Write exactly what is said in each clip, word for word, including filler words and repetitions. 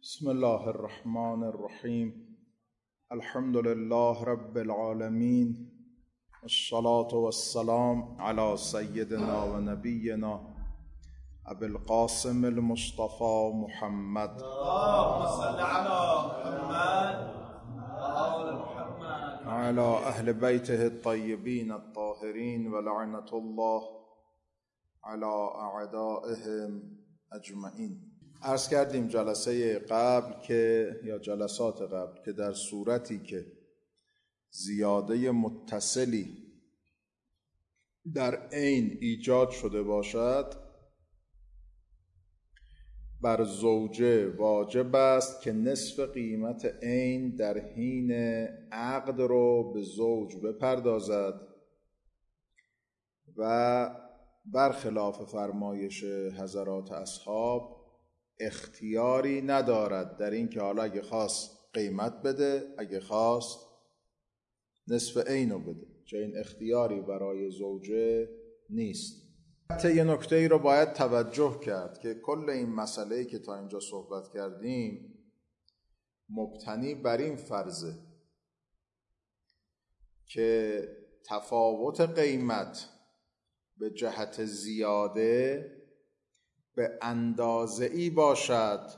بسم الله الرحمن الرحیم. الحمد لله رب العالمین، الصلاة والسلام علی سیدنا و نبینا ابی القاسم المصطفى محمد. اللهم صل على محمد وآل محمد وعلى اهل بیته الطیبین الطاهرین و لعنة الله علی اعدائهم اجمعین. عرض کردیم جلسه قبل که یا جلسات قبل که در صورتی که زیاده متصلی در عین ایجاد شده باشد، بر زوجه واجب است که نصف قیمت عین در حین عقد رو به زوج بپردازد و برخلاف فرمایش حضرات اصحاب اختیاری ندارد در این که حالا اگه خواست قیمت بده، اگه خواست نصف عینو بده، چه این اختیاری برای زوجه نیست. حتی یه نکته ای رو باید توجه کرد که کل این مسئله‌ای که تا اینجا صحبت کردیم مبتنی بر این فرضه که تفاوت قیمت به جهت زیاده به اندازه‌ای باشد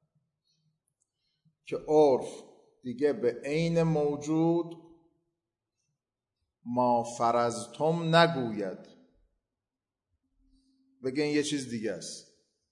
که عرف دیگه به عین موجود ما فرضتم نگوید، بگه این یه چیز دیگه است.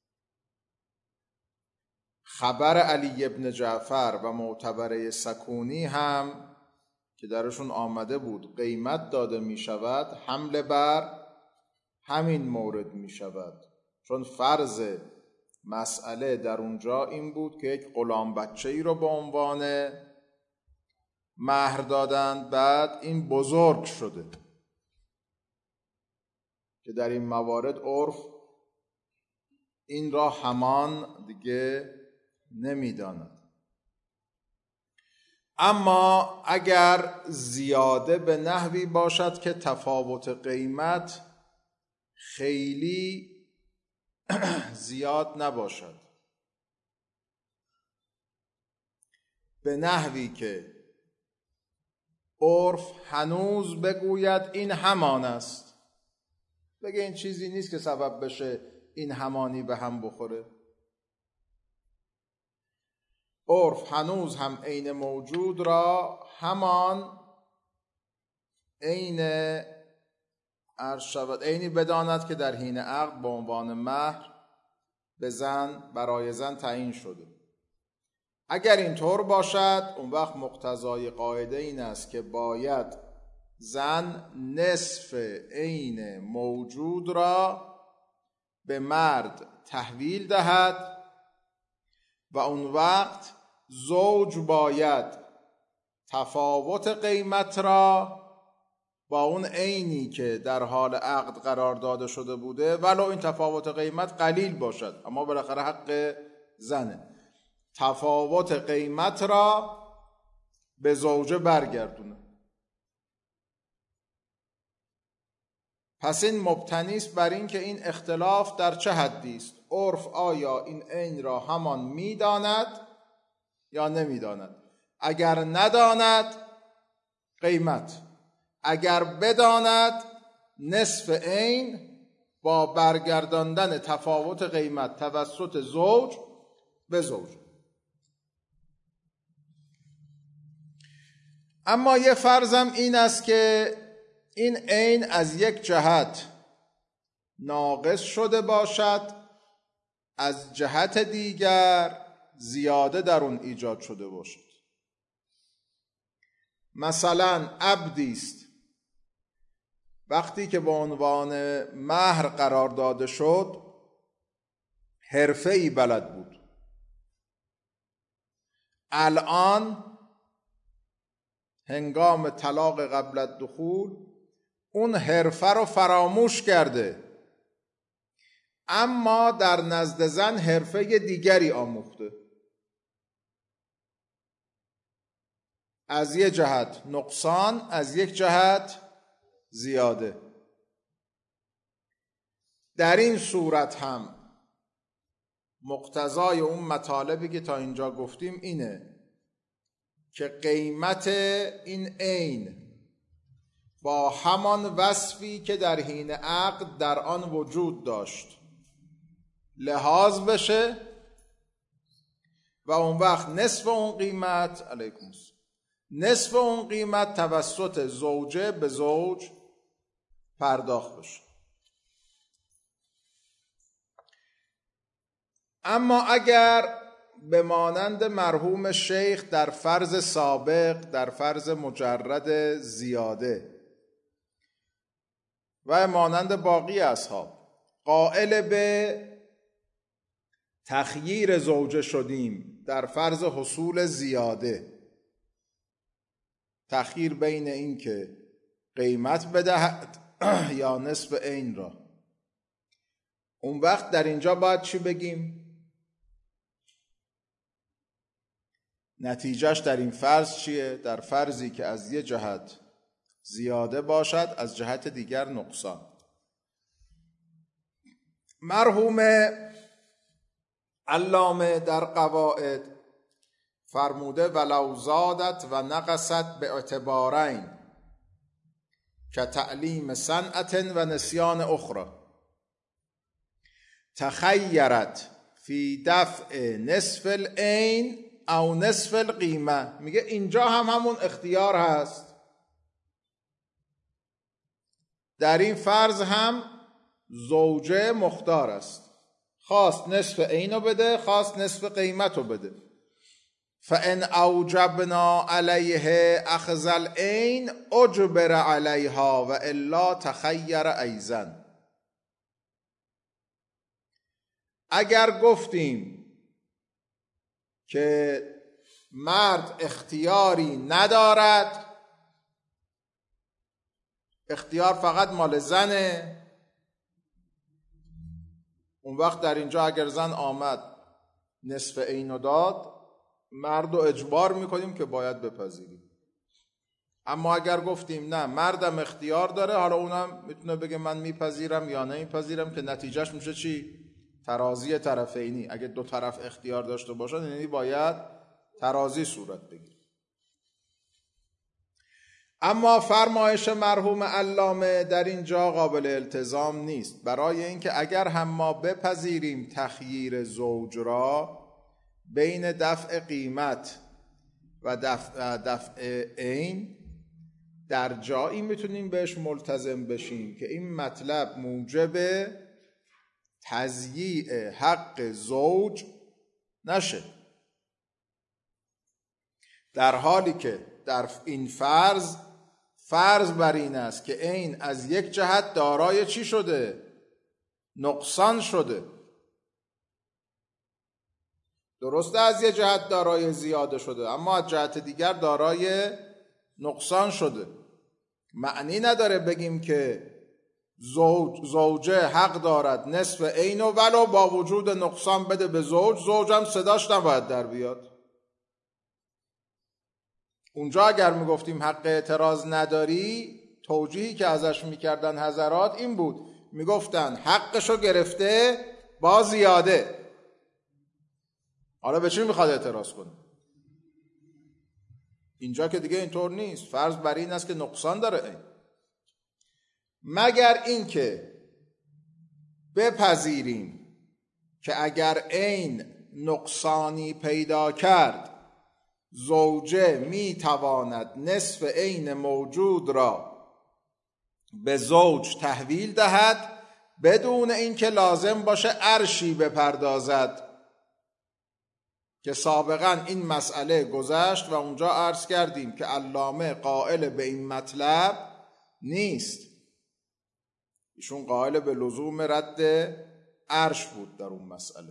خبر علی ابن جعفر و معتبره سکونی هم که درشون آمده بود قیمت داده می شود، حمله بر همین مورد می شود، چون فرض مسئله در اونجا این بود که یک غلام بچه ای رو به عنوان مهر دادند، بعد این بزرگ شده که در این موارد عرف این را همان دیگه نمیداند. اما اگر زیاده به نحوی باشد که تفاوت قیمت خیلی زیاد نباشد، به نحوی که عرف هنوز بگوید این همان است، بگه این چیزی نیست که سبب بشه این همانی به هم بخوره، عرف هنوز هم عین موجود را همان عین عرض شود عینی بداند که در حین عقد به عنوان مهر به زن برای زن تعیین شده. اگر اینطور باشد اون وقت مقتضای قاعده این است که باید زن نصف عین موجود را به مرد تحویل دهد و اون وقت زوج باید تفاوت قیمت را با اون عینی که در حال عقد قرار داده شده بوده، ولو این تفاوت قیمت قلیل باشد اما بالاخره حق زنه، تفاوت قیمت را به زوجه برگردونه. پس این مبتنی است بر این که این اختلاف در چه حدی است، عرف آیا این عین را همان میداند یا نمیداند. اگر نداند قیمت، اگر بداند نصف عین با برگرداندن تفاوت قیمت توسط زوج به زوج. اما یه فرضم این است که این عین از یک جهت ناقص شده باشد، از جهت دیگر زیاده در اون ایجاد شده باشد. مثلا عبدی است، وقتی که به عنوان مهر قرار داده شد حرفه‌ای بلد بود، الان هنگام طلاق قبل الدخول اون حرفه رو فراموش کرده، اما در نزد زن حرفه دیگری آموخته. از یک جهت نقصان، از یک جهت زیاده. در این صورت هم مقتضای اون مطالبی که تا اینجا گفتیم اینه که قیمت این عین با همان وصفی که در حین عقد در آن وجود داشت لحاظ بشه و اون وقت نصف اون قیمت علیکم نصف اون قیمت توسط زوجه به زوج پرداخت بشه. اما اگر به مانند مرحوم شیخ در فرض سابق، در فرض مجرد زیاده و مانند باقی اصحاب قائل به تخییر زوجه شدیم در فرض حصول زیاده، تخییر بین این که قیمت بدهد یا نصف عین را، اون وقت در اینجا باید چی بگیم؟ نتیجهش در این فرض چیه؟ در فرضی که از یه جهت زیاده باشد از جهت دیگر نقصان. مرحوم علامه در قواعد فرموده ولو زادت و نقصت به اعتبارین که تعلیم صنعت و نسیان اخرى تخیرت فی دفع نصف العین او نصف القیمه. میگه اینجا هم همون اختیار هست، در این فرض هم زوجه مختار است، خواست نصف عینو بده، خواست نصف قیمتو بده. فان اوجبنا علیه اخذ العین اجبر علیها و الا تخیر ایضا. اگر گفتیم که مرد اختیاری ندارد، اختیار فقط مال زنه، اون وقت در اینجا اگر زن آمد نصف عینو داد، مرد رو اجبار میکنیم که باید بپذیریم. اما اگر گفتیم نه مردم اختیار داره، حالا اونم میتونه بگه من میپذیرم یا نمیپذیرم، که نتیجهش میشه چی؟ ترازی طرفینی. اگه دو طرف اختیار داشته باشن یعنی باید ترازی صورت بگیره. اما فرمایش مرحوم علامه در اینجا قابل التزام نیست، برای اینکه اگر هم ما بپذیریم تخییر زوج را بین دفع قیمت و دفع, دفع عین، در جایی میتونیم بهش ملتزم بشیم که این مطلب موجب تضییع حق زوج نشه، در حالی که در این فرض فرض بر این است که عین از یک جهت دارای چی شده؟ نقصان شده. درسته از یک جهت دارای زیاده شده، اما از جهت دیگر دارای نقصان شده. معنی نداره بگیم که زوج زوجه حق دارد نصف عینو ولو با وجود نقصان بده به زوج، زوجم صداش نباید در بیاد. اونجا اگر میگفتیم حق اعتراض نداری، توجیهی که ازش میکردن حضرات این بود، میگفتن حقشو گرفته با زیاده، حالا به چی میخواد اعتراض کنه؟ اینجا که دیگه اینطور نیست، فرض بر این است که نقصان داره این. مگر این که بپذیریم که اگر عین نقصانی پیدا کرد، زوجه میتواند نصف عین موجود را به زوج تحویل دهد بدون اینکه لازم باشه ارشی بپردازد، که سابقا این مسئله گذشت و اونجا عرض کردیم که علامه قائل به این مطلب نیست، ایشون قائل به لزوم رد ارش بود در اون مسئله.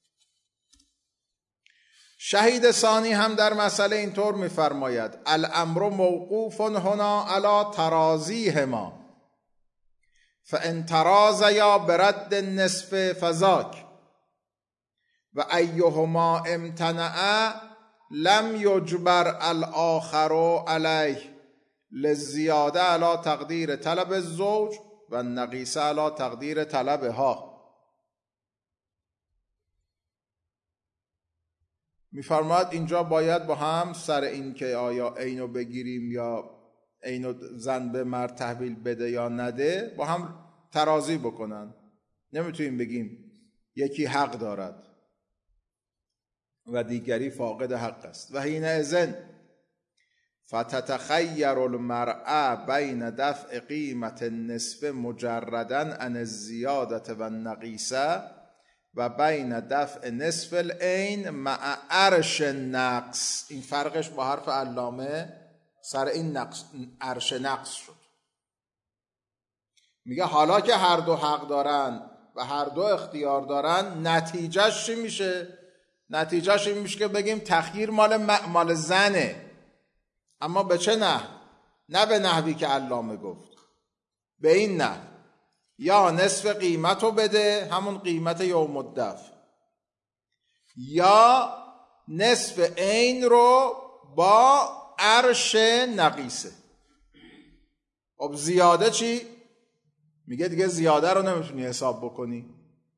شهید ثانی هم در مسئله اینطور می‌فرماید الامر موقوف هنا علی ترازیهما فان ترازیا برد النصف فذاک و ایهما امتنع لم یجبر الاخر علیه للزیاده علی تقدیر طلب الزوج و النقیصه علی تقدیر طلبها. میفرماید اینجا باید با هم سر این که آیا عینو بگیریم یا عینو زن به مرد تحویل بده یا نده با هم ترازی بکنن. نمیتونیم بگیم یکی حق دارد و دیگری فاقد حق است. و حینئذ فتتخیر المرأة بین دفع قیمت النصف مجردا عن الزیادة و النقیصه و بین دفع نصف العین مع عرش نقص. این فرقش با حرف علامه سر این نقص عرش نقص شد. میگه حالا که هر دو حق دارن و هر دو اختیار دارن، نتیجهش چی میشه؟ نتیجهش این میشه که بگیم تخییر مال مال زنه، اما به چه نحو؟ نه به نحوی که علامه گفت، به این نحو یا نصف قیمت رو بده، همون قیمت یوم الدفع، یا نصف عین رو با عرش نقیصه. خب زیاده چی؟ میگه دیگه زیاده رو نمیتونی حساب بکنی،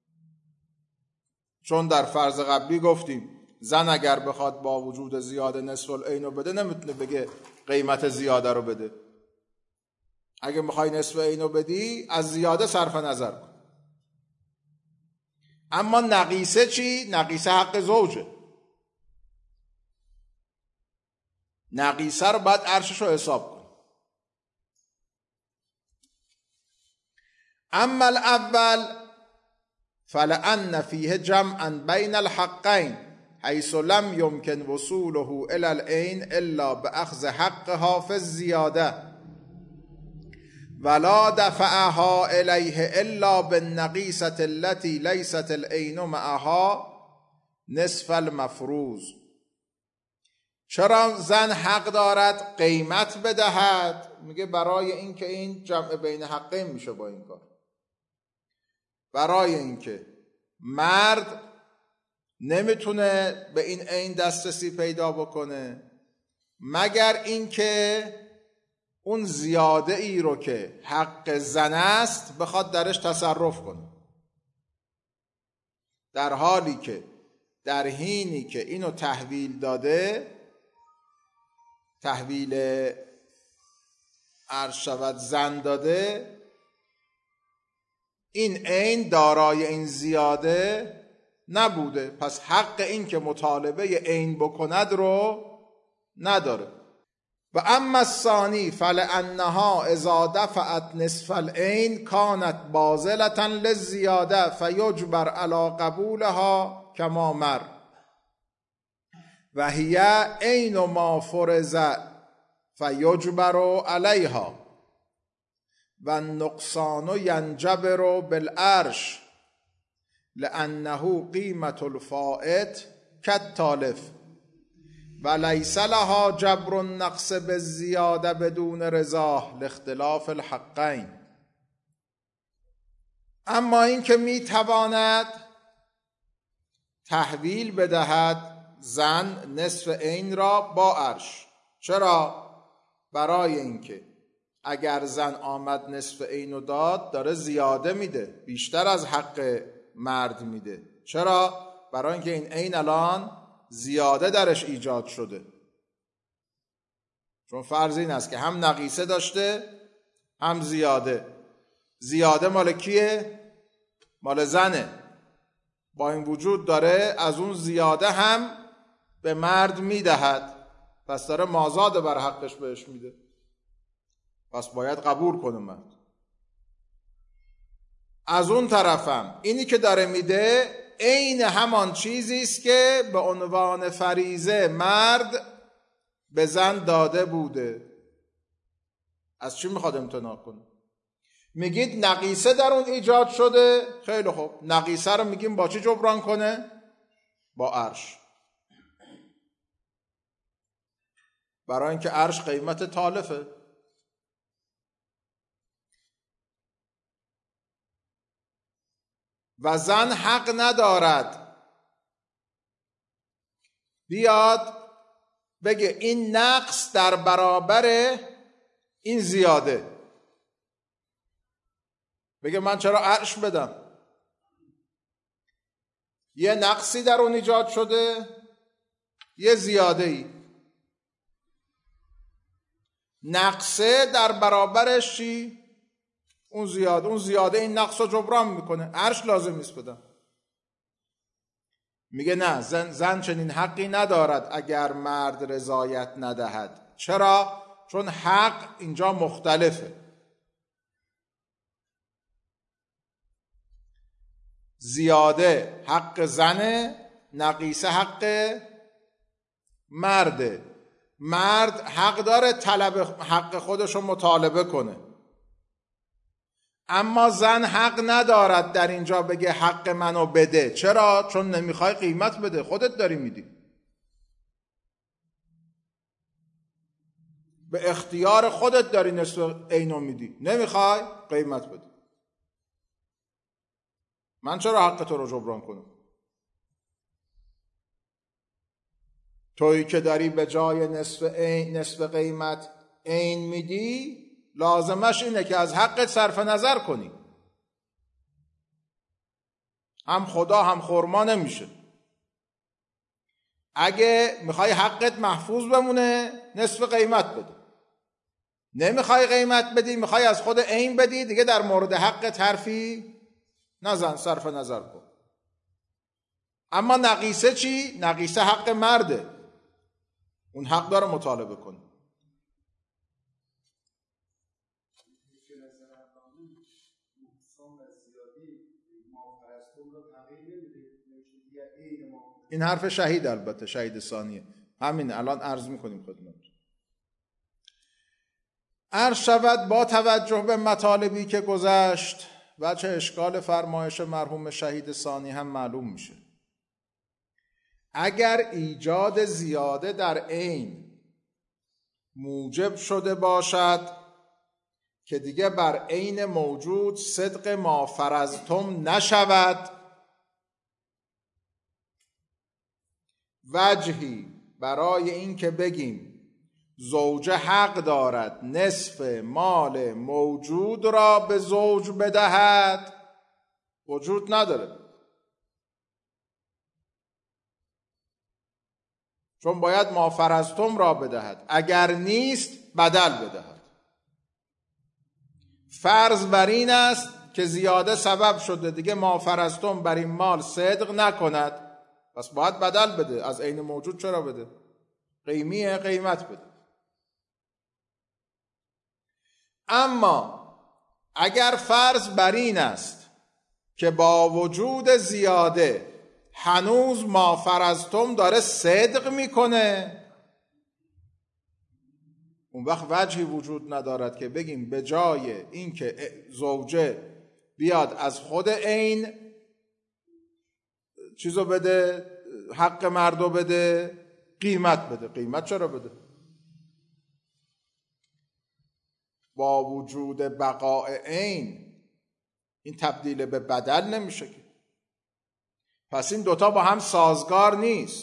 چون در فرض قبلی گفتیم زن اگر بخواد با وجود زیاده نصف العین رو بده نمیتونه بگه قیمت زیاده رو بده. اگه میخوای نصف عین رو بدی از زیاده صرف نظر کن. اما نقیصه چی؟ نقیصه حق زوجه. نقیصه رو باید عرشش رو حساب کن. اما الاول فلأن فیه جمعا بین الحقین حیث لم یمکن وصوله الی العین الا باخذ حقها فی الزیاده ولا دفعها الیه الا بالنقیصة التي لیست العین معها نصف المفروض. چرا زن حق دارد قیمت بدهد؟ میگه برای اینکه این جمع بین حقین میشه با این کار. برای اینکه مرد نمیتونه به این عین دسترسی پیدا بکنه مگر اینکه اون زیاده ای رو که حق زن است بخواد درش تصرف کنه، در حالی که در حینی که اینو تحویل داده، تحویل عرش شود زن داده، این عین دارای این زیاده نبوده، پس حق این که مطالبه عین بکند رو نداره. و اما الثانی فلانها اذا دفعت نصف العین کانت باذلة للزیاده فیجبر علی قبولها کما مر و هی عین ما فرض فیجبر علیها و النقصان ینجبر بالعرش لانه قیمت الفائت کالتالف و لیس لها جبر النقص بالزیاده بدون رضاه لاختلاف الحقین. اما این که می تواند تحویل بدهد زن نصف عین را با عرش. چرا؟ برای اینکه اگر زن آمد نصف عین رو داد داره زیاده میده، بیشتر از حق مرد میده. چرا؟ برای اینکه این عین الان زیاده درش ایجاد شده، چون فرض این است که هم نقیصه داشته هم زیاده. زیاده مال کیه؟ مال زنه. با این وجود داره از اون زیاده هم به مرد میدهد، پس داره مازاد بر حقش بهش میده، پس باید قبول کنه مرد. از اون طرفم اینی که داره میده عین همان چیزی است که به عنوان فریضه مرد به زن داده بوده. از چی میخواد امتناع کنه؟ میگید نقیصه در اون ایجاد شده، خیلی خوب، نقیصه رو میگیم با چی جبران کنه؟ با عرش. برای اینکه عرش قیمت تالفه. و زن حق ندارد بیاد بگه این نقص در برابر این زیاده، بگه من چرا عرش بدم؟ یه نقصی در اون ایجاد شده، یه زیاده ای، نقصه در برابرش چی؟ اون زیاده، اون زیاده این نقص رو جبران میکنه. عرش لازم نیست بدم. میگه نه، زن, زن چنین حقی ندارد اگر مرد رضایت ندهد. چرا؟ چون حق اینجا مختلفه. زیاده حق زنه، نقیصه حق مرده. مرد حق داره طلب حق خودش رو مطالبه کنه، اما زن حق ندارد در اینجا بگه حق منو بده. چرا؟ چون نمیخوای قیمت بده، خودت داری میدی، به اختیار خودت داری نصف اینو میدی، نمیخوای قیمت بده. من چرا حق تو رو جبران کنم؟ تویی که داری به جای نصف این نصف قیمت این میدی، لازمش اینه که از حقت صرف نظر کنی. هم خدا هم خرما نمیشه. اگه میخوای حقت محفوظ بمونه نصف قیمت بده، نمیخوای قیمت بدی، میخوای از خود عین بدی، دیگه در مورد حقت حرفی نزن، صرف نظر کن. اما نقیصه چی؟ نقیصه حق مرده، اون حق داره مطالبه کنه. این حرف شهید، البته شهید ثانیه، همین الان عرض میکنیم خدمت. عرض شود با توجه به مطالبی که گذشت وجه اشکال فرمایش مرحوم شهید ثانی هم معلوم میشه. اگر ایجاد زیاده در عین موجب شده باشد که دیگه بر عین موجود صدق ما فرضتم نشود، وجهی برای این که بگیم زوجه حق دارد نصف مال موجود را به زوج بدهد وجود نداره، چون باید ما فرضتم را بدهد، اگر نیست بدل بدهد. فرض بر این است که زیاده سبب شده دیگه ما فرضتم بر این مال صدق نکند، پس باید بدل بده. از عین موجود چرا بده؟ قیمیه، قیمت بده. اما اگر فرض بر این است که با وجود زیاده هنوز ما فرضتم داره صدق میکنه، اون وقت وجهی وجود ندارد که بگیم به جای اینکه زوجه بیاد از خود عین چیزو بده، حق مردو بده، قیمت بده. قیمت چرا بده؟ با وجود بقاء عین این تبدیل به بدل نمیشه که. پس این دوتا با هم سازگار نیست،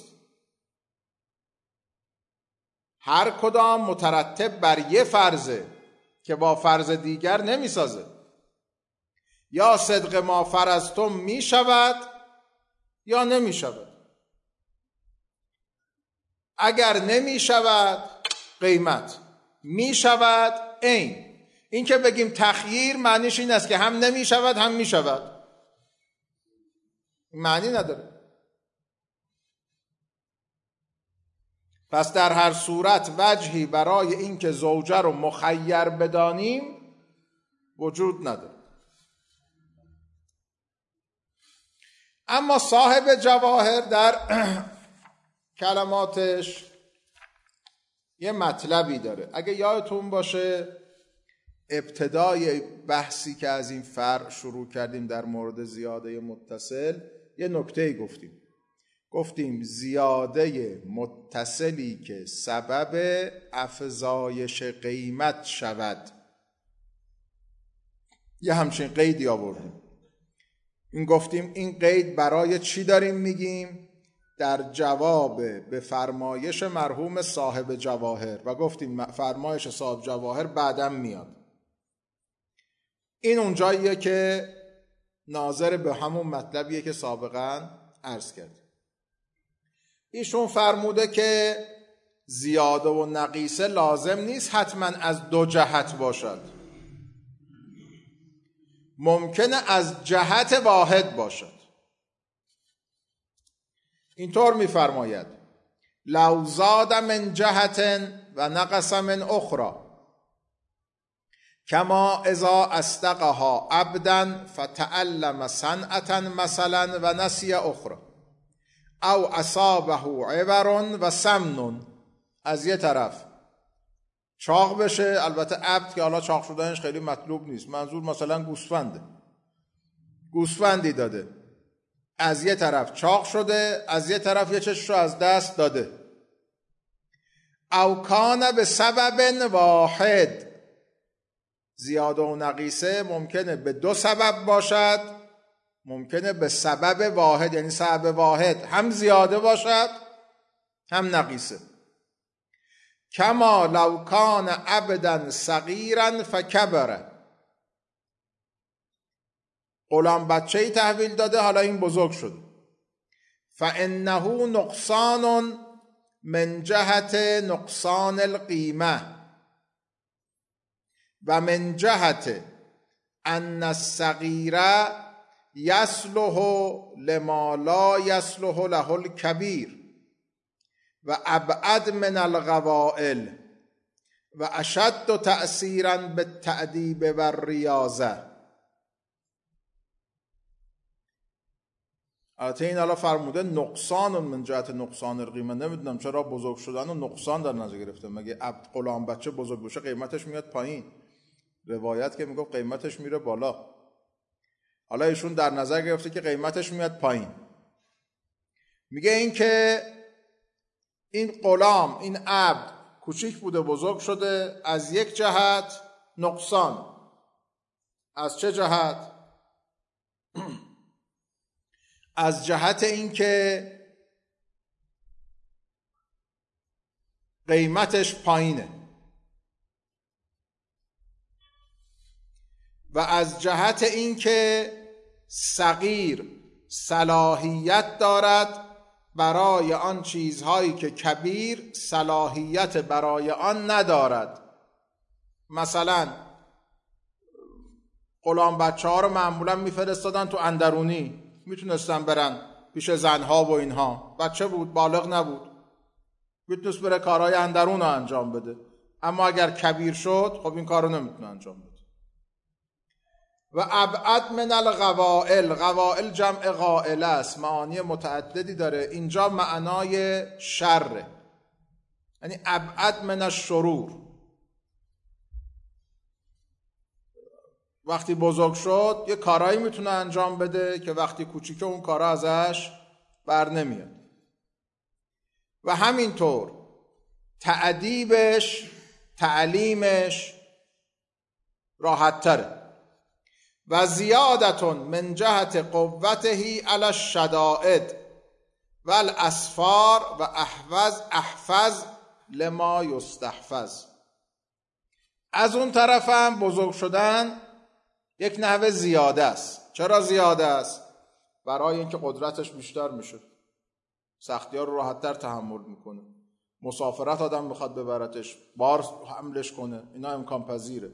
هر کدام مترتب بر یه فرضه که با فرض دیگر نمیسازه. یا صدق ما فرضتم می شود یا نمی شود. اگر نمی شود قیمت، می شود عین. این که بگیم تخییر معنیش این است که هم نمی شود هم می شود، معنی نداره. پس در هر صورت وجهی برای اینکه زوجه رو مخیر بدانیم وجود نداره. اما صاحب جواهر در کلماتش یه مطلبی داره. اگه یادتون باشه ابتدای بحثی که از این فرع شروع کردیم در مورد زیاده متصل یه نکته گفتیم. گفتیم زیاده متصلی که سبب افزایش قیمت شود، یه همچین قیدی آوردیم. این گفتیم این قید برای چی داریم میگیم؟ در جواب به فرمایش مرحوم صاحب جواهر، و گفتیم فرمایش صاحب جواهر بعدم میاد. این اونجاییه که ناظر به همون مطلبیه که سابقا عرض کردیم. ایشون فرموده که زیاده و نقیصه لازم نیست حتما از دو جهت باشد، ممکنه از جهت واحد باشد. اینطور میفرماید لو زاد من جهت و نقص من اخرى کما اذا استقها عبدا فتعلم صنعة مثلا و نسی اخرى او اصابه عبر و سمن. از یه طرف چاق بشه، البته عبد که حالا چاق شدنش خیلی مطلوب نیست، منظور مثلا گوسفنده، گوسفندی داده، از یه طرف چاق شده، از یه طرف یه چشم رو از دست داده. او کان به سبب واحد، زیاده و نقیصه ممکنه به دو سبب باشد، ممکنه به سبب واحد، یعنی سبب واحد هم زیاده باشد هم نقیصه. کما لو کان عبدا صغیرا فکبره، غلام بچه‌ای تحویل داده، حالا این بزرگ شده. فانه نقصان من جهت نقصان القیمه و من جهت ان الصغیر یصلح لما لا یصلح له الکبیر و ابعد من القوائل و اشد تأثیرا بالتأدیب و الریاضه. البته این حالا فرموده نقصان من جهت نقصان القیمه، نمیدونم چرا بزرگ شدن و نقصان در نظر گرفته. مگه عبد غلام بچه بزرگ بشه قیمتش میاد پایین؟ روایت که میگه قیمتش میره بالا. حالا ایشون در نظر گرفته که قیمتش میاد پایین. میگه این که این غلام، این عبد کوچیک بوده بزرگ شده، از یک جهت نقصان. از چه جهت؟ از جهت این که قیمتش پایینه و از جهت این که صغیر صلاحیت دارد برای آن چیزهایی که کبیر صلاحیت برای آن ندارد. مثلا غلام بچه ها رو معمولا میفرستادن تو اندرونی، میتونستن برن پیش زنها و اینها، بچه بود بالغ نبود، میتونست بره کارهای اندرون رو انجام بده. اما اگر کبیر شد خب این کار رو نمیتونه انجام بده. و ابعد من القوائل، قوائل جمع قائله است، معانی متعددی داره. اینجا معنای شره، یعنی ابعد من الشرور. وقتی بزرگ شد یه کارایی میتونه انجام بده که وقتی کوچیکه اون کارا ازش بر نمیاد. و همینطور تأدیبش، تعلیمش راحت تره. و زیادتون من جهت قوته علی الشدائد و الاسفار و احفظ احفظ لما یستحفظ. از اون طرف هم بزرگ شدن یک نحوه زیاده است. چرا زیاده است؟ برای اینکه قدرتش بیشتر میشه، سختی ها رو راحت‌تر تحمل میکنه، مسافرت آدم میخواد ببرتش، بار حملش کنه، اینا امکان پذیره.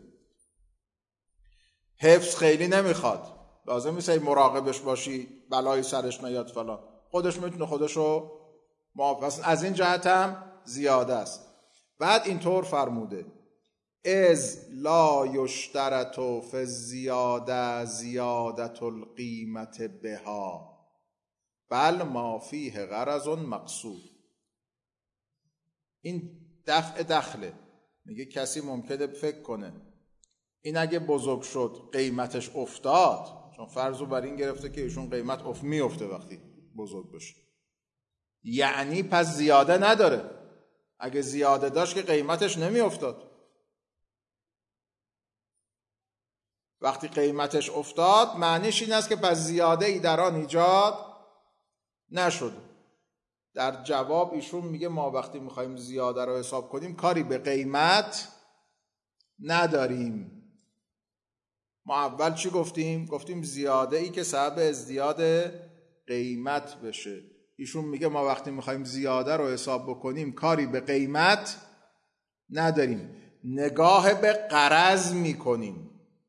حفظ خیلی نمیخواد، لازم نیست مراقبش باشی بلایی سرش نیاد فلان، خودش میتونه خودشو محافظ. از این جهت هم زیاده است. بعد اینطور فرموده از لا یشترط فی الزیاده زیادت القیمت بها بل ما فیه غرض مقصود. این دفع دخله. میگه کسی ممکنه فکر کنه این اگه بزرگ شد قیمتش افتاد، چون فرضو بر این گرفته که ایشون قیمت اف میفته وقتی بزرگ بشه، یعنی پس زیاده نداره. اگه زیاده داشت که قیمتش نمیافتاد. وقتی قیمتش افتاد معنیش این است که پس زیاده ای در آن ایجاد نشد. در جواب ایشون میگه ما وقتی میخوایم زیاده رو حساب کنیم کاری به قیمت نداریم. ما اول چی گفتیم؟ گفتیم زیاده ای که سبب ازدیاد قیمت بشه. ایشون میگه ما وقتی میخوایم زیاده رو حساب بکنیم کاری به قیمت نداریم، نگاه به غرض میکنیم.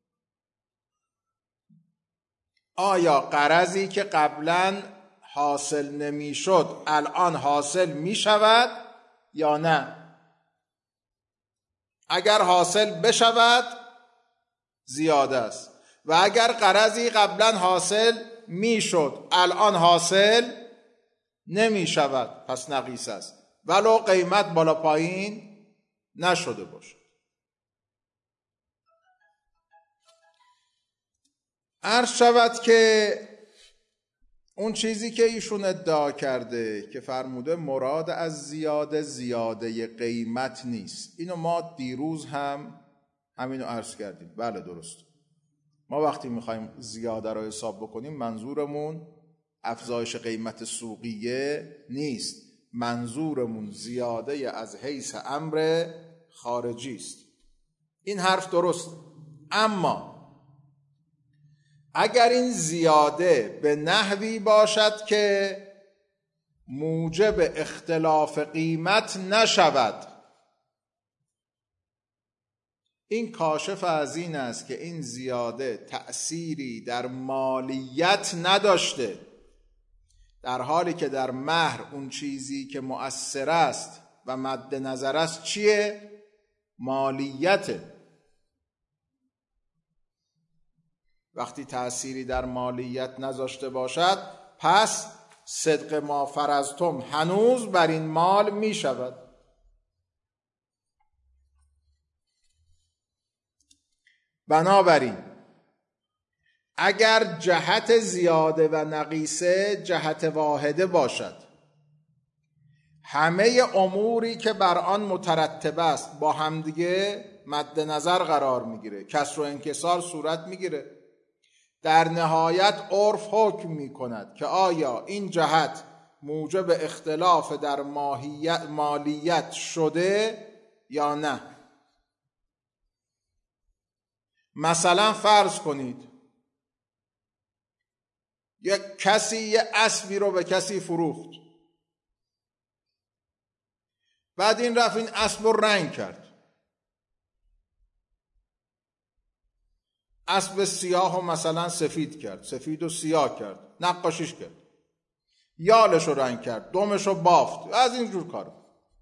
آیا غرضی که قبلا حاصل نمیشد الان حاصل میشود یا نه؟ اگر حاصل بشود زیاده است و اگر غرضی قبلا حاصل میشد الان حاصل نمیشود پس نقیص است، ولو قیمت بالا پایین نشده باشد. عرض شود که اون چیزی که ایشون ادعا کرده که فرموده مراد از زیاده زیاده قیمت نیست، اینو ما دیروز هم همینو عرض کردیم. بله درست، ما وقتی میخوایم زیاده رو حساب بکنیم منظورمون افزایش قیمت سوقیه نیست، منظورمون زیاده از حیث امر خارجی است. این حرف درست، اما اگر این زیاده به نحوی باشد که موجب اختلاف قیمت نشود، این کاشف از این است که این زیاده تأثیری در مالیت نداشته، در حالی که در مهر اون چیزی که مؤثر است و مد نظر است چیه؟ مالیته. وقتی تأثیری در مالیت نذاشته باشد پس صدق ما فرضتم هنوز بر این مال می شود. بنابراین اگر جهت زیاده و نقیصه جهت واحده باشد، همه اموری که بر آن مترتب است با همدیگه مد نظر قرار میگیره، کسر و انکسار صورت میگیره، در نهایت عرف حکم میکند که آیا این جهت موجب اختلاف در ماهیت مالیت شده یا نه. مثلا فرض کنید یک کسی یه اسبی رو به کسی فروخت، بعد این رفت این اسب رو رنگ کرد، اسب سیاه رو مثلا سفید کرد، سفید و سیاه کرد، نقاشیش کرد، یالش رو رنگ کرد، دمش رو بافت، از این جور کار.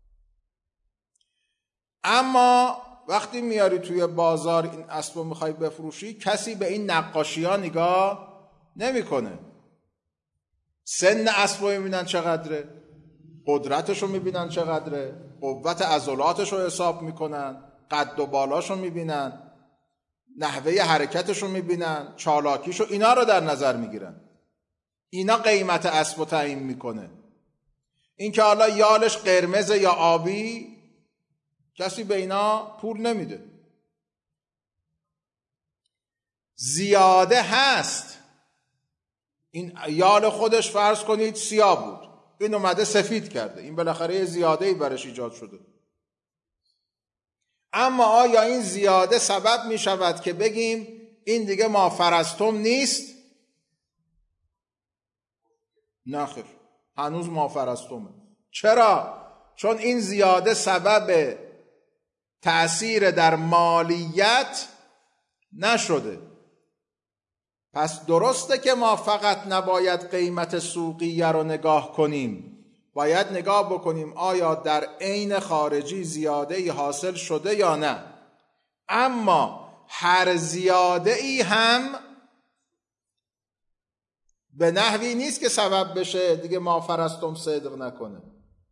اما وقتی میاری توی بازار این اسب رو میخوای بفروشی، کسی به این نقاشی ها نگاه نمیکنه. سن اسب رو میبینن چقدره، قدرتش رو میبینن چقدره، قوت عضلاتش رو حساب میکنن، قد و بالاش رو میبینن، نحوه حرکتش رو میبینن، چالاکیش رو، اینا رو در نظر میگیرن. اینا قیمت اسب رو تعیین میکنه. این که حالا یالش قرمز یا آبی، کسی به اینا پول نمیده. زیاده هست، این یال خودش فرض کنید سیاه بود، این اومده سفید کرده، این بالاخره یه زیاده‌ای برش ایجاد شده. اما آیا این زیاده سبب می شود که بگیم این دیگه ما فرضتم نیست؟ نه خیر، هنوز ما فرضتمه. چرا؟ چون این زیاده سبب تأثیر در مالیت نشده. پس درسته که ما فقط نباید قیمت سوقیه رو نگاه کنیم، باید نگاه بکنیم آیا در عین خارجی زیاده ای حاصل شده یا نه. اما هر زیاده ای هم به نحوی نیست که سبب بشه دیگه ما فرضتم صدق نکنه.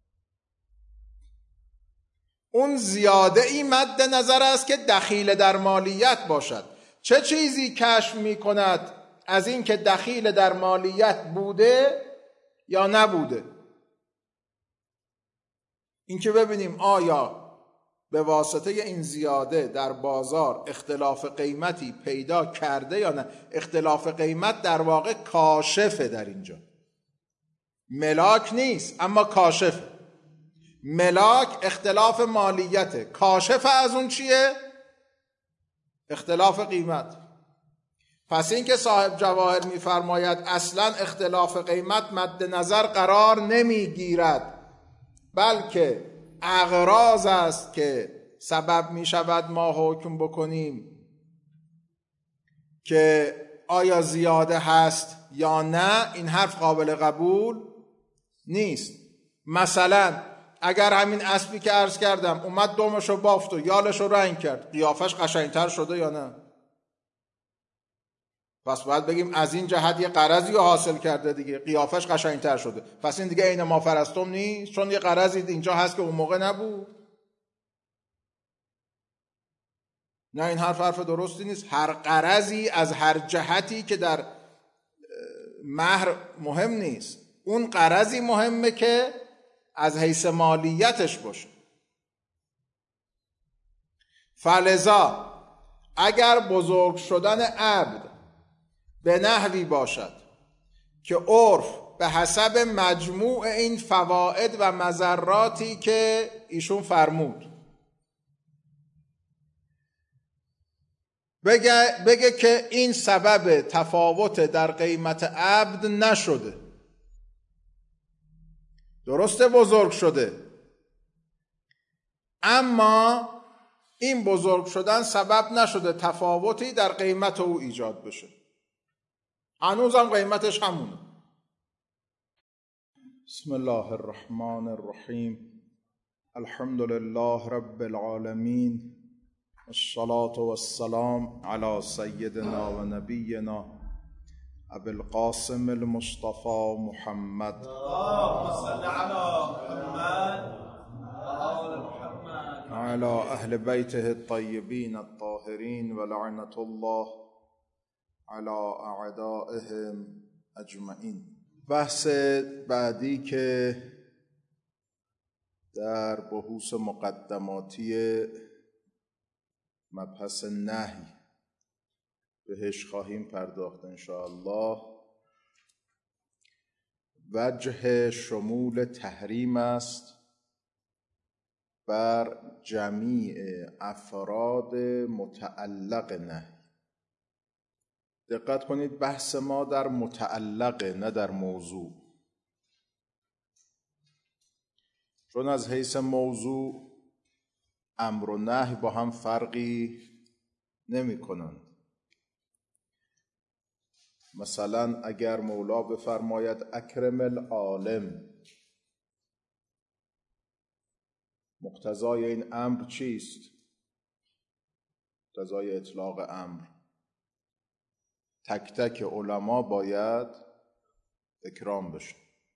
اون زیاده ای مد نظر است که دخیل در مالیت باشد. چه چیزی کشف می کند از این که دخیل در مالیت بوده یا نبوده؟ این که ببینیم آیا به واسطه این زیاده در بازار اختلاف قیمتی پیدا کرده یا نه. اختلاف قیمت در واقع کاشفه، در اینجا ملاک نیست اما کاشفه. ملاک اختلاف مالیته، کاشف از اون چیه؟ اختلاف قیمت. پس این که صاحب جواهر میفرماید اصلا اختلاف قیمت مد نظر قرار نمیگیرد، بلکه اغراض است که سبب می شود ما حکم بکنیم که آیا زیاده هست یا نه، این حرف قابل قبول نیست. مثلا اگر همین اسبی که عرض کردم اومد دمشو بافت و یالشو رنگ کرد، قیافش قشنگتر شده یا نه؟ پس باید بگیم از این جهت یه غرضی رو حاصل کرده دیگه، قیافش قشنگتر شده، پس این دیگه عین ما فرستم نیست، چون یه غرضی اینجا هست که اون موقع نبود. نه، این حرف حرف درستی نیست. هر غرضی از هر جهتی که در مهر مهم نیست، اون غرضی مهمه که از حیث مالیتش باشه. فلذا اگر بزرگ شدن عبد به نحوی باشد که عرف به حسب مجموع این فواید و مضراتی که ایشون فرمود بگه, بگه که این سبب تفاوت در قیمت عبد نشده، درسته بزرگ شده، اما این بزرگ شدن سبب نشده تفاوتی در قیمت او ایجاد بشه، هنوزم قیمتش همونه. بسم الله الرحمن الرحیم. الحمد لله رب العالمین، الصلاة والسلام على سیدنا و نبینا ابی القاسم المصطفى محمد. اللهم صل على محمد وآل محمد على اهل بیته الطیبین الطاهرین و لعنة الله على اعدائهم اجمعین. بحث بعدی که در بحوث مقدماتی مبحث نهی بهش خواهیم پرداخت انشاءالله، وجه شمول تحریم است بر جمیع افراد متعلق نهی. دقت کنید، بحث ما در متعلق نه در موضوع، چون از حیث موضوع امر و نهی با هم فرقی نمی کنند. مثلا اگر مولا بفرماید اکرم العالم، مقتضای این امر چیست؟ مقتضای اطلاق امر تک تک علما باید اکرام بشه.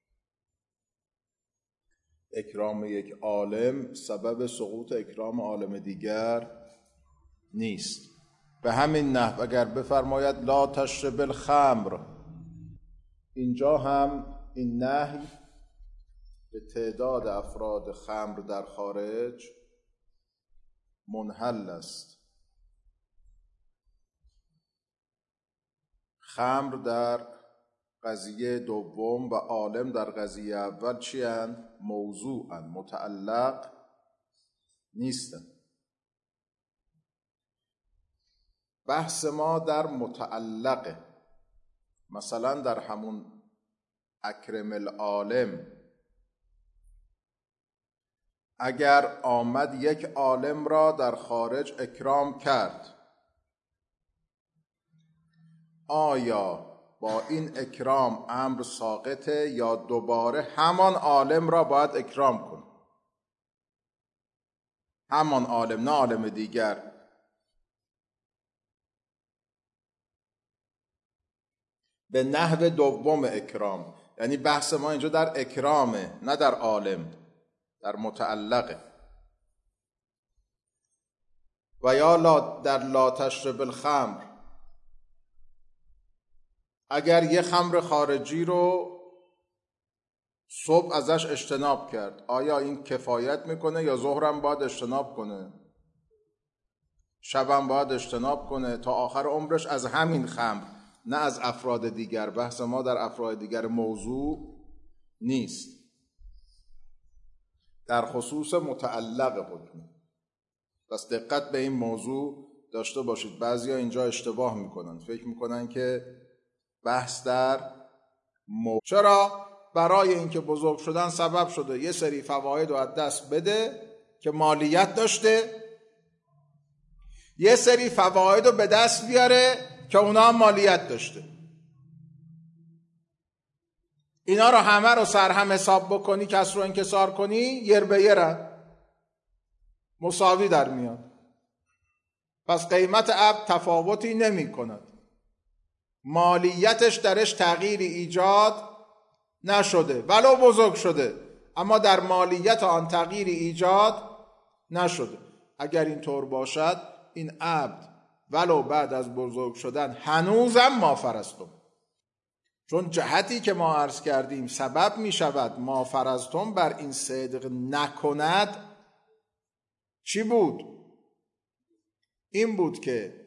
اکرام یک عالم سبب سقوط اکرام عالم دیگر نیست. به همین نحو اگر بفرماید لا تشرب الخمر، اینجا هم این نهی به تعداد افراد خمر در خارج منحل است. خمر در قضیه دوم و عالم در قضیه اول چی هستند؟ موضوعاً، متعلق نیستند. بحث ما در متعلقه. مثلا در همون اکرم العالم، اگر آمد یک عالم را در خارج اکرام کرد، آیا با این اکرام امر ساقطه یا دوباره همان عالم را باید اکرام کنه؟ همان عالم، نه عالم دیگر. به نحو دوم اکرام، یعنی بحث ما اینجا در اکرامه نه در عالم، در متعلقه. و یا لا در لا تشرب الخمر، اگر یه خمر خارجی رو صبح ازش اجتناب کرد، آیا این کفایت میکنه یا ظهرم باید اجتناب کنه، شبم باید اجتناب کنه تا آخر عمرش از همین خمر، نه از افراد دیگر؟ بحث ما در افراد دیگر موضوع نیست، در خصوص متعلق حکم. پس دقت به این موضوع داشته باشید. بعضیا اینجا اشتباه میکنن، فکر میکنن که بحث در مو... چرا؟ برای اینکه بزرگ شدن سبب شده یه سری فواید رو از دست بده که مالیت داشته، یه سری فواید رو به دست بیاره که اونا هم مالیت داشته. اینا رو همه رو سرهم حساب بکنی، کسر و انکسار کنی، یر به یره مساوی در میاد. پس قیمت عبد تفاوتی نمی کند، مالیتش درش تغییری ایجاد نشده، ولو بزرگ شده، اما در مالیت آن تغییری ایجاد نشده. اگر این طور باشد این عبد ولو بعد از بزرگ شدن هنوزم مافرستم، چون جهتی که ما عرض کردیم سبب می شود مافرستم بر این صدق نکند. چی بود؟ این بود که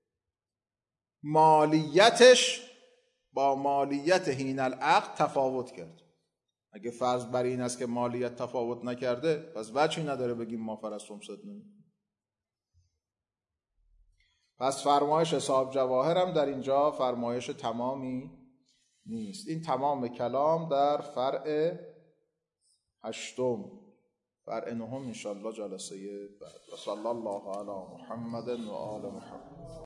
مالیتش با مالیت حین العقد تفاوت کرد. اگه فرض بر این است که مالیت تفاوت نکرده، پس وجهی نداره بگیم مافرستم صدق نمی. پس فرمایش صاحب جواهر هم در اینجا فرمایش تمامی نیست. این تمام کلام در فرع هشتم. فرع نهم انشاءالله جلسه بعد. و صلی الله علی محمد و آل محمد.